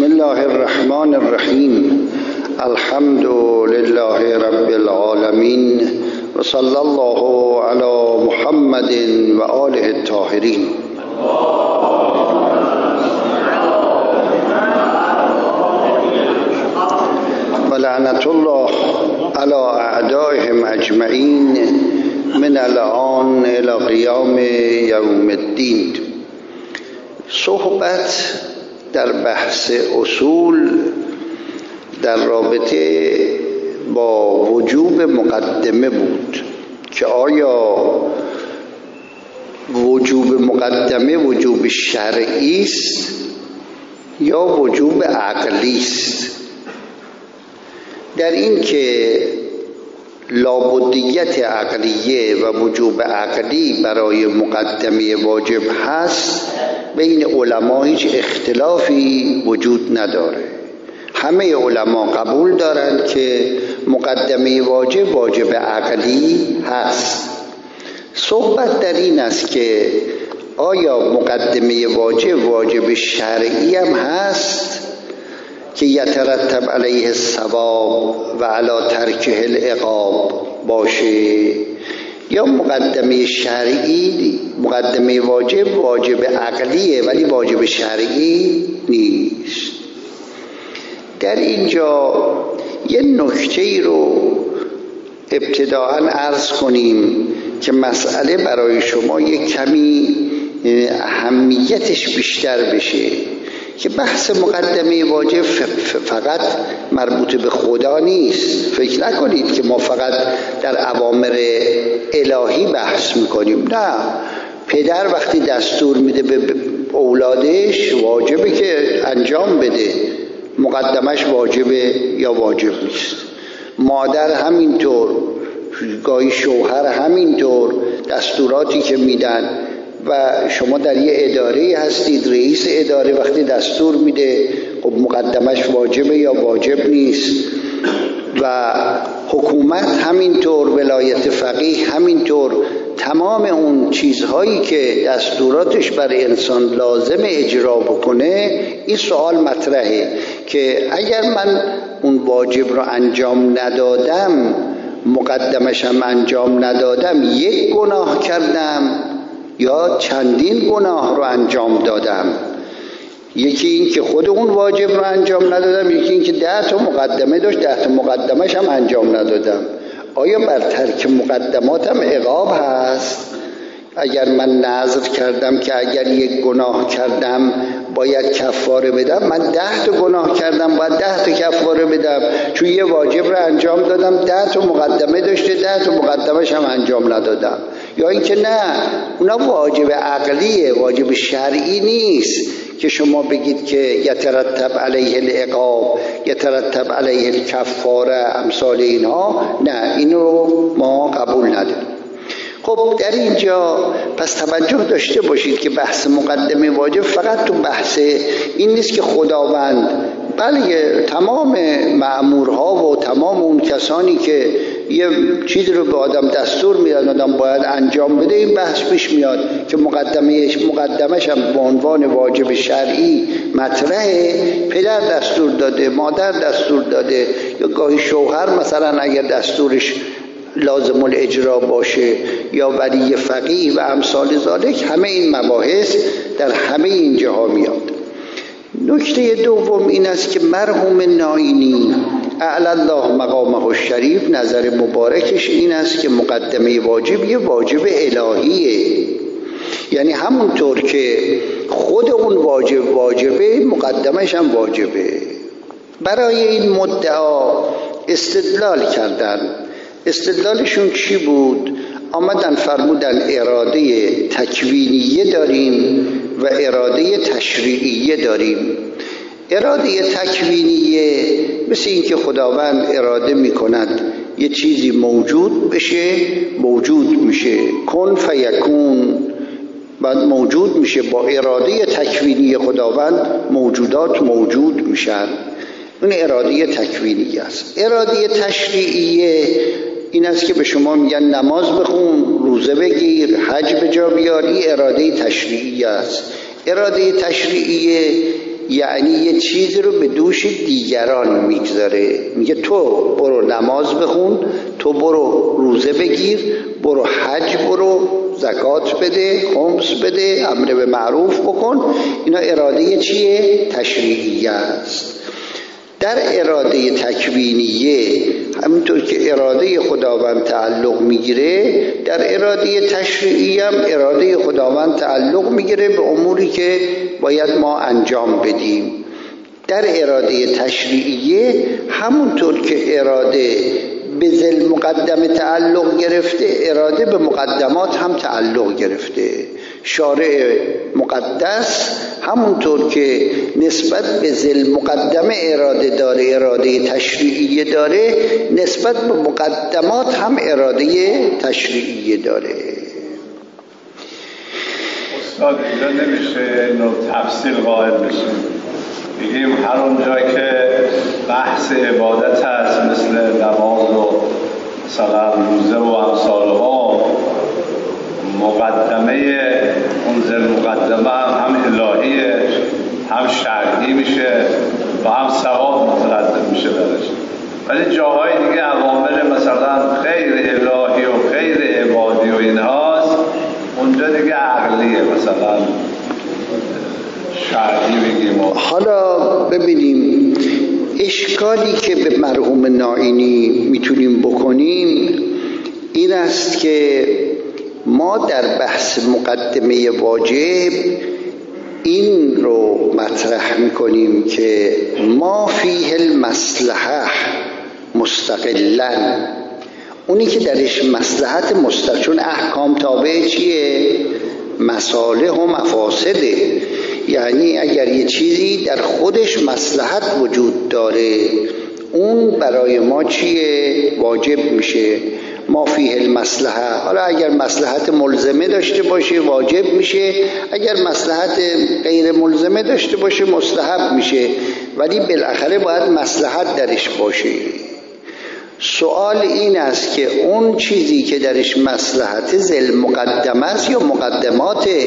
بسم الله الرحمن الرحیم. الحمد لله رب العالمین و صلی الله علی محمد و آله الطاهرین. و لعنت الله علی اعدائهم اجمعین من الآن الی قیام یوم الدین. صحبت در بحث اصول در رابطه با وجوب مقدمه بود که آیا وجوب مقدمه وجوب شرعی است یا وجوب عقلی است. در این که لابدیت عقلیه و وجوب عقلی برای مقدمه واجب هست بین علما هیچ اختلافی وجود نداره. همه علما قبول دارند که مقدمه واجب عقلی هست. صحبت در این است که آیا مقدمه واجب شرعی هم هست که یترتب علیه الثواب و علی ترکه العقاب باشه، یا مقدمه شرعی مقدمه واجب عقلیه ولی واجب شرعی نیست. در اینجا یه نکته رو ابتداءً عرض کنیم که مسئله برای شما یک کمی اهمیتش بیشتر بشه که بحث مقدمه واجب فقط مربوط به خدا نیست. فکر نکنید که ما فقط در اوامر الهی بحث میکنیم. نه، پدر وقتی دستور میده به اولادش واجبه که انجام بده، مقدمش واجبه یا واجب نیست. مادر همینطور، گاهی شوهر همینطور، دستوراتی که میدن و شما در یه اداره هستید، رئیس اداره وقتی دستور میده خب مقدمش واجبه یا واجب نیست. و حکومت همینطور، ولایت فقیه همینطور. تمام اون چیزهایی که دستوراتش برای انسان لازم اجرا بکنه، این سوال مطرحه که اگر من اون واجب رو انجام ندادم، مقدمش هم انجام ندادم، یک گناه کردم یا چندین گناه رو انجام دادم. یکی این که خود اون واجب رو انجام ندادم، یکی این که 10 تا مقدمه داشت 10 تا مقدمش هم انجام ندادم. آیا بر ترک مقدماتم عقاب هست؟ اگر من نذر کردم که اگر یک گناه کردم باید کفاره بدم، من 10 تا گناه کردم باید 10 تا کفاره بدم چون یه واجب رو انجام دادم، 10 تا مقدمه داشته 10 تا مقدمش هم انجام ندادم. یا اینکه نه، اونا واجب عقلیه، واجب شرعی نیست که شما بگید که یترتب علیه العقاب، یترتب علیه الکفاره، امثال اینها. نه، اینو ما قبول نداریم. خب در اینجا پس توجه داشته باشید که بحث مقدمه واجب فقط تو بحث این نیست که خداوند، بلکه تمام مأمورها و تمام اون کسانی که یه چیزی رو به آدم دستور میدن آدم باید انجام بده، این بحث پیش میاد که مقدمش هم به عنوان واجب شرعی مطرحه. پدر دستور داده، مادر دستور داده، یا گاهی شوهر مثلا اگر دستورش لازم الاجرا باشه، یا ولی فقیه و امثال ذالک. همه این مباحث در همه این جاها میاد. نکته دوم این است که مرحوم نائینی اعلی الله مقامه الشریف نظر مبارکش این است که مقدمه واجب یه واجب الهیه، یعنی همونطور که خود اون واجبه مقدمش هم واجبه. برای این مدعا استدلال کردن. استدلالشون چی بود؟ آمدن فرمودن اراده تکوینیه داریم و اراده تشریعیه داریم. اراده تکوینیه مثل این که خداوند اراده می کند یه چیزی موجود بشه، موجود میشه، کن فیکون، بعد موجود میشه. با اراده تکوینی خداوند موجودات موجود میشن. اون اراده تکوینیه است. اراده تشریعیه این است که به شما میگن نماز بخون، روزه بگیر، حج به جا بیار. این اراده تشریعی است. اراده تشریعیه یعنی یه چیزی رو به دوش دیگران میگذاره، میگه تو برو نماز بخون، تو برو روزه بگیر، برو حج برو، زکات بده، خمس بده، امر به معروف بکن. اینا اراده چیه؟ تشریعیه است. در اراده تکوینیه همینطور که اراده خداوند تعلق میگیره، در اراده تشریعی هم اراده خداوند تعلق میگیره به اموری که باید ما انجام بدیم. در اراده تشریعیه همونطور که اراده به ذل مقدمه تعلق گرفته، اراده به مقدمات هم تعلق گرفته. شارع مقدس همونطور که نسبت به ذل مقدمه اراده داره، اراده تشریعیه داره، نسبت به مقدمات هم اراده تشریعیه داره. استاد اینجا نمیشه نوع تفصیل قائل بشیم، بگیم هر اونجا که بحث عبادت هست مثل نماز و مثلا روزه و امثالها، مقدمه اون ذل مقدمه هم الهیه هم شرعی میشه و هم ثواب مترتب میشه درش. ولی جاهای دیگه عوامل مثلا خیر الهی و خیر عبادی و اینهاست، اونجا دیگه عقلیه، مثلا شرعی بگیم. حالا ببینیم اشکالی که به مرحوم نائینی میتونیم بکنیم این است که ما در بحث مقدمه واجب این رو مطرح میکنیم که ما فیه المصلحه مستقلن، اونی که درش مصلحت مستقل، چون احکام تابع چیه؟ مصالح و مفاسده. یعنی اگر یه چیزی در خودش مصلحت وجود داره اون برای ما چیه؟ واجب میشه. ما فیه المصلحه. حالا اگر مصلحت ملزمه داشته باشه واجب میشه، اگر مصلحت غیر ملزمه داشته باشه مستحب میشه، ولی بالاخره باید مصلحت درش باشه. سوال این است که اون چیزی که درش مصلحت ذل مقدمه است یا مقدماته؟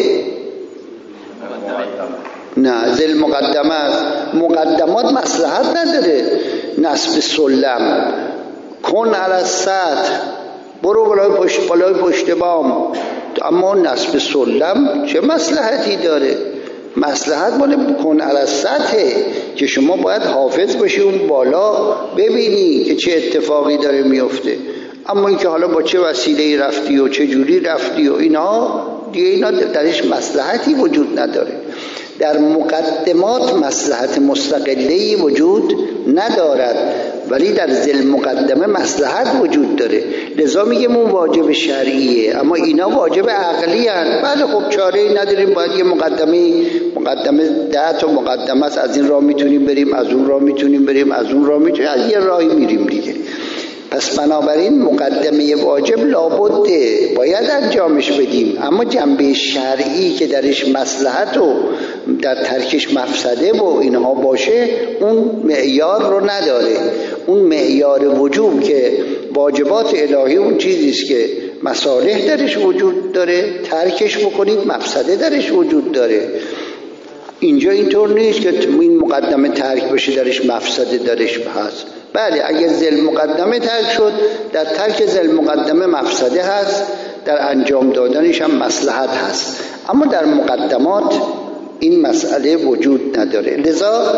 نه، ذل مقدمه است. مقدمات مصلحت نداره. نصب سلم، کن علی السطح، برو بالای پشت بام. اما نصب سلم چه مصلحتی داره؟ مصلحت مال کن علی السطح که شما باید حافظ باشی اون بالا ببینی که چه اتفاقی داره میفته. اما اینکه حالا با چه وسیله‌ای رفتی و چه جوری رفتی و اینا دیگه، اینا درش مصلحتی وجود نداره. در مقدمات مصلحت مستقله‌ای وجود ندارد، ولی در ذل مقدمه مصلحت وجود داره. لذا میگم اون واجب شرعیه، اما اینا واجب عقلی هست. بله خب چاره‌ای نداریم، باید یه مقدمه 10 تا مقدمه است، از این راه میتونیم بریم، از اون راه میتونیم بریم، از اون راه میتونیم، از یه راهی میریم دیگه. پس بنابراین مقدمه واجب لابد باید انجامش بدیم، اما جنبه شرعی که درش مصلحت و در ترکش مفسده و اینها باشه اون معیار رو نداره. اون معیار وجوب که واجبات الهی اون چیزیست که مصالح درش وجود داره، ترکش بکنید مفسده درش وجود داره. اینجا اینطور نیست که این مقدمه ترک بشه درش مفسده درش هست. بله اگر ذل مقدمه ترک شد، در ترک ذل مقدمه مفسده هست، در انجام دادنش هم مصلحت هست، اما در مقدمات این مسئله وجود نداره. لذا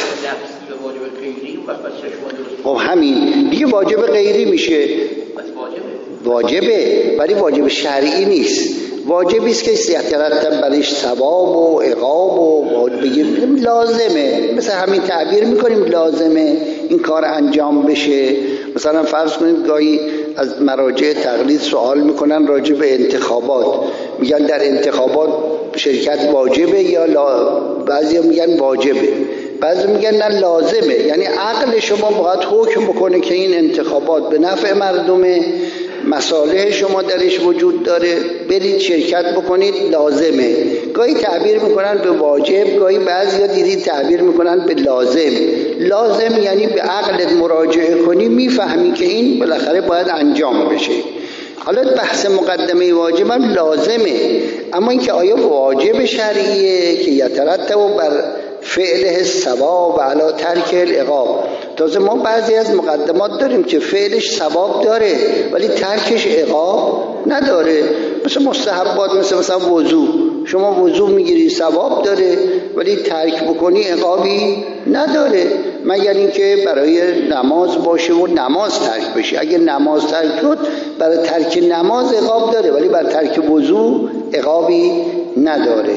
خب همین دیگه واجب غیری میشه. واجبه ولی واجب شرعی نیست. واجبی است که یترتب برش ثواب و عقاب و بگیم لازمه، مثلا همین تعبیر میکنیم لازمه این کار انجام بشه. مثلا فرض کنید گاهی از مراجع تقلید سوال میکنن راجع به انتخابات، میگن در انتخابات شرکت واجبه یا بعضی میگن واجبه، بعضی میگن نه لازمه. یعنی عقل شما باید حکم بکنه که این انتخابات به نفع مردمه، مصالح شما درش وجود داره، برید شرکت بکنید، لازمه. گاهی تعبیر میکنن به واجب، گاهی بعضیا دیدید تعبیر میکنن به لازم. لازم یعنی به عقلت مراجعه کنی میفهمی که این بالاخره باید انجام بشه. حالا بحث مقدمه واجب هم لازمه، اما اینکه آیا واجب شرعیه که یترتب بر فعله الثواب علی ترک العقاب. تازه ما بعضی از مقدمات داریم که فعلش ثواب داره ولی ترکش عقاب نداره، مثل مستحبات، مثلا وضو. شما وضو میگیری ثواب داره ولی ترک بکنی عقابی نداره، مگر اینکه برای نماز باشه و نماز ترک بشه. اگه نماز ترک شد برای ترک نماز عقاب داره ولی برای ترک وضو عقابی نداره.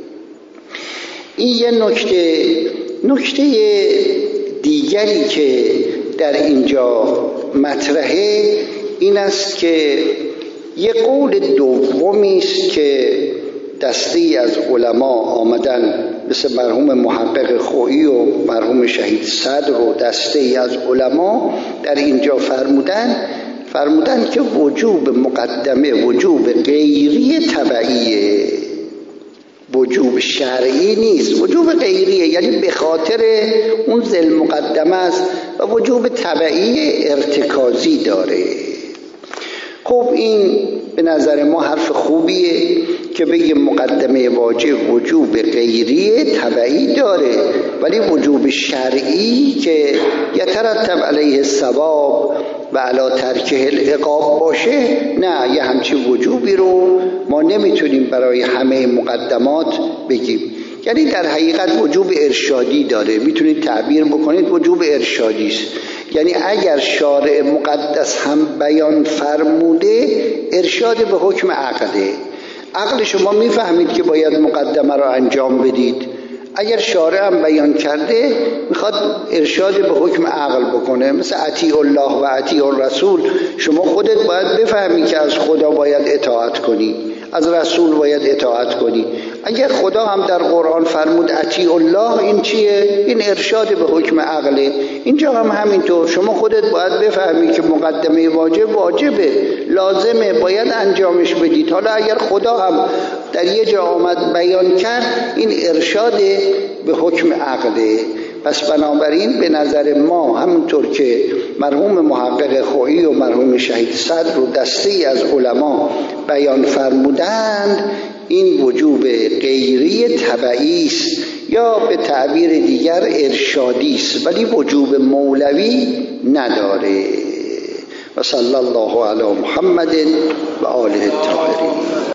این یه نکته دیگری که در اینجا مطرحه این است که یه قول دومی است که دستی از علما آمدن، مثل مرحوم محقق خویی و مرحوم شهید صدر و دستی از علما در اینجا فرمودن که وجوب مقدمه وجوب غیری تبعیه، وجوب شرعی نیست، وجوب غیریه، یعنی به خاطر اون ذل مقدمه است و وجوب تبعی ارتکازی داره. خب این به نظر ما حرف خوبیه که بگیم مقدمه واجب وجوب غیری تبعی داره ولی وجوب شرعی که یترتب علیه الثواب و علی ترکه العقاب باشه، نه، یه همچین وجوبی رو ما نمیتونیم برای همه مقدمات بگیم. یعنی در حقیقت وجوب ارشادی داره، میتونید تعبیر بکنید وجوب ارشادی است. یعنی اگر شارع مقدس هم بیان فرموده ارشاد به حکم عقله، عقل شما میفهمید که باید مقدمه را انجام بدید، اگر شارع هم بیان کرده میخواد ارشاد به حکم عقل بکنه، مثل اطیع الله و اطیع الرسول. شما خودت باید بفهمی که از خدا باید اطاعت کنی، از رسول باید اطاعت کنی. اگر خدا هم در قرآن فرمود اطیع الله، این چیه؟ این ارشاد به حکم عقله. اینجا هم همینطور شما خودت باید بفهمی که مقدمه واجبه، لازمه، باید انجامش بدید. حالا اگر خدا هم در یه جا آمد بیان کرد، این ارشاد به حکم عقله. پس بنابراین به نظر ما همونطور که مرحوم محقق خویی و مرحوم شهید صدر و دستی از علما بیان فرمودند، این وجوب غیری تبعی است یا به تعبیر دیگر ارشادی است ولی وجوب مولوی نداره. و صلی الله علی محمد و آله الطاهرین.